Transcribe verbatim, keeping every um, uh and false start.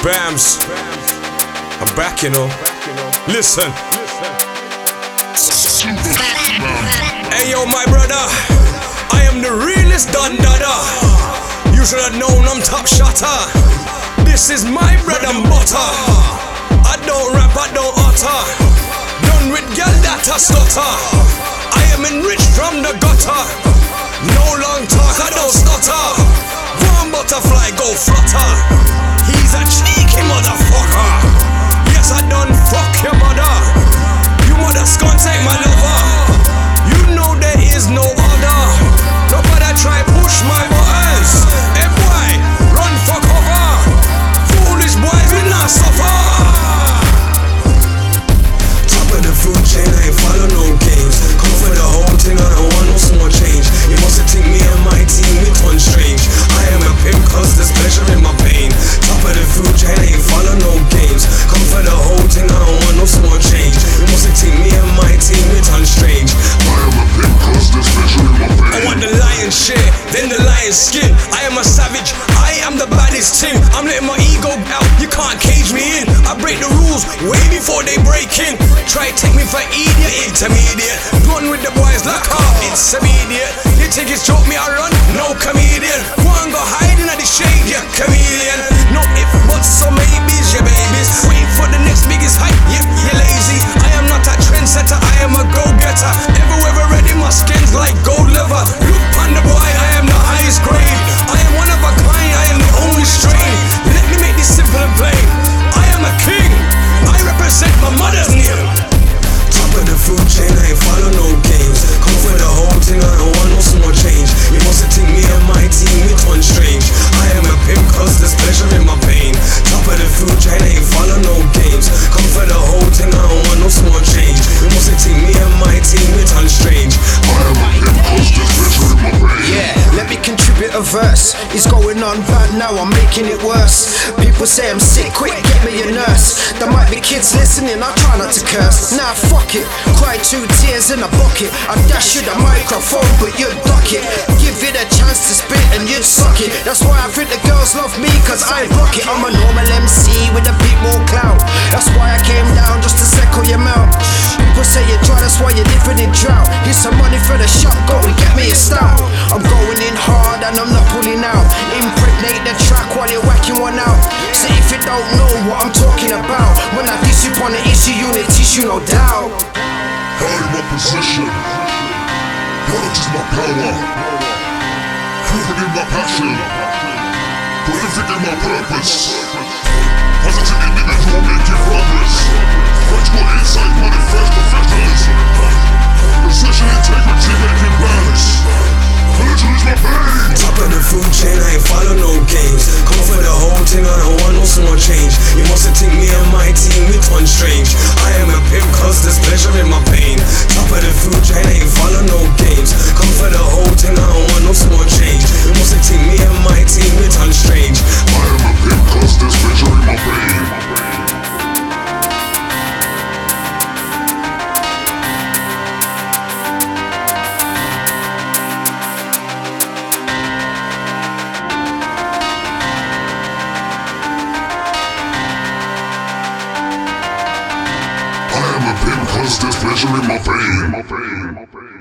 Bams, I'm back, you know. Listen. Hey yo, my brother, I am the realest Don Dada. You should have known I'm top shotter. This is my bread and butter. I don't rap, I don't utter. Done with girl that I stutter. I am enriched from the gutter. No long talk, I don't stutter. One butterfly go flutter. He's a cheeky motherfucker. Yes, I done fuck your mother. You mother's gonna take my lover. You know there is no other. Nobody try push my buttons. Hey boy, run for cover. Foolish boy, we not suffer. Top of the food chain, I ain't follow no games. Come for the whole thing, I don't want no small change. You must have think me and my team, we turn strange. I am a pimp cause there's pleasure in my pain. Top of the food chain, I ain't follow no games. Come for the whole thing, I don't want no small change. You must have think me and my team, we turn strange. I am a pimp cause there's pleasure in my pain. I want the lion's share, then the lion's skin. I am a savage, I am the baddest thing. I'm letting my ego out, you can't cage me in. I break the rules way before they break in. Try to take me for idiot, intermediate. Run with the boys like off, it's immediate. You think it's joke me I run? No comedian. Go and go hide in the shade, yeah, chameleon. No if, but some maybes, yeah babies. Wait for the next biggest hype, yeah, you're lazy. I am not a trendsetter, I am a go-getter. Everywhere ready, my skin's like gold leather. Look on the boy, I am the highest grade. I am one of a kind, I am the only strain. Let me make this simple and plain. I am a king, I represent my mother's name. Top of the food chain, I ain't follow no games. Come for the whole thing, I don't want no small change. You must have think me and my team, we turn strange. I am a pimp cause there's pleasure in my pain. Top of the food chain, I ain't follow no games. Come for the whole thing, I don't want no small change. You must have think me and my team, we turn strange. I am a pimp cause there's pleasure in my pain. Yeah, let me contribute a verse. It's going on bad now, I'm making it worse. People say I'm sick, quick, get me a nurse. There might be kids listening, I try not to curse. Nah, fuck it, cry two tears in a bucket. I dash you the microphone, but you'd duck it. Give it a chance to spit and you'd suck it. That's why I think the girls love me, cause I rock it. I'm a normal M C with a bit more clout. That's why I came down just to settle your mouth. People say you're dry, that's why you're living in drought. Here's some money for the shop, go and get me a stout. I'm going in hard and I'm not pulling out. Impregnate the track while you're whacking one out. So if you don't know what I'm talking about, when I diss you on the issue, unit tissue, no doubt. I am my position. Knowledge is my power. Proven in my passion. Prolific in my purpose. Positive individual making progress. Practical insight, manifest professionalism. Precision, integrity, making balance. Religion is my pain. Top of the food chain, I ain't follow no games. Come for the whole thing, I don't want no small change. You must have think me and my team, we turn strange. I am a pimp cause there's pleasure in my pain. Top of the food chain, I ain't follow no games. Come for the whole thing, I don't want no small change. You must have think me and my team, we turn strange. I am a pimp cause there's pleasure in my pain. I am a pimp cause there's pleasure in my pain.